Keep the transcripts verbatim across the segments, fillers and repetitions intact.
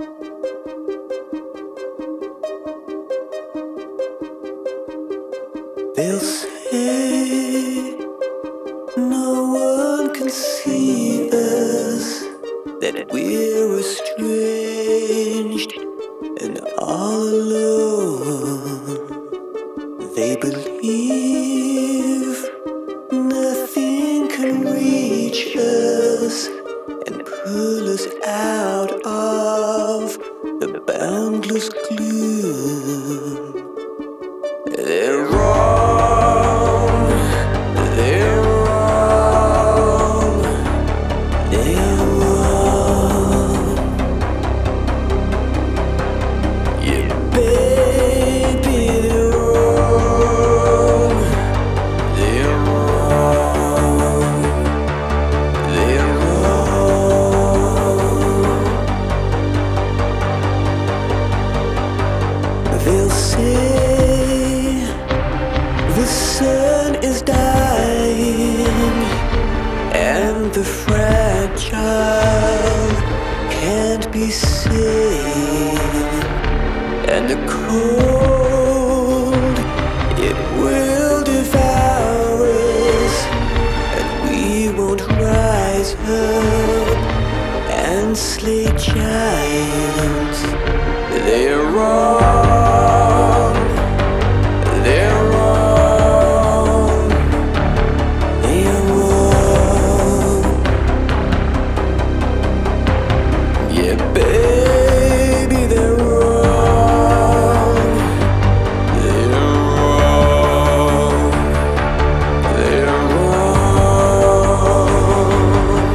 They'll say no one can see us, that we're estranged and all alone. They believe nothing can reach us and pull us out of the boundless gloom. They're wrong, they're wrong, they're wrong. Yeah, baby, they're wrong, they're wrong, they're wrong. They'll say the sun is dying and the fragile can't be saved, and the cold, it will devour us, and we won't rise up and slay giants. They're wrong, they're wrong, they're wrong. Yeah, baby, they're wrong, they're wrong, they're wrong.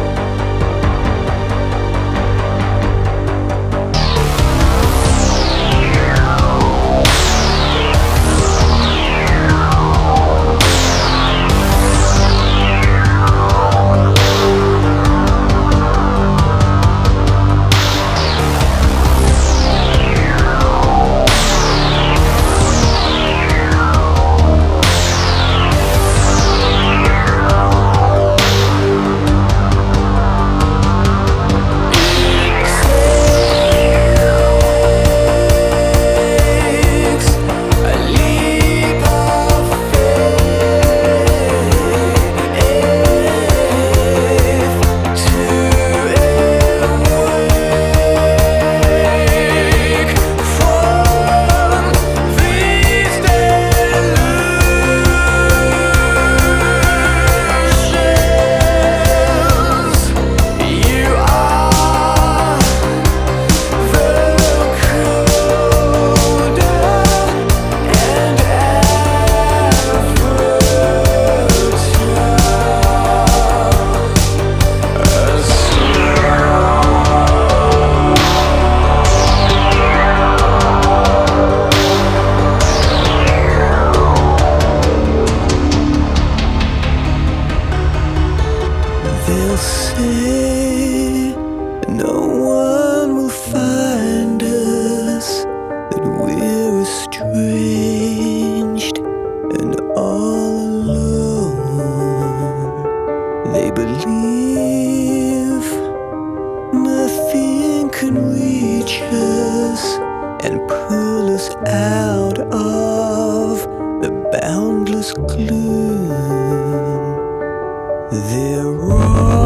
They'll say no one will find us, that we're estranged and all alone. They believe nothing can reach us and pull us out of the boundless gloom. They're wrong.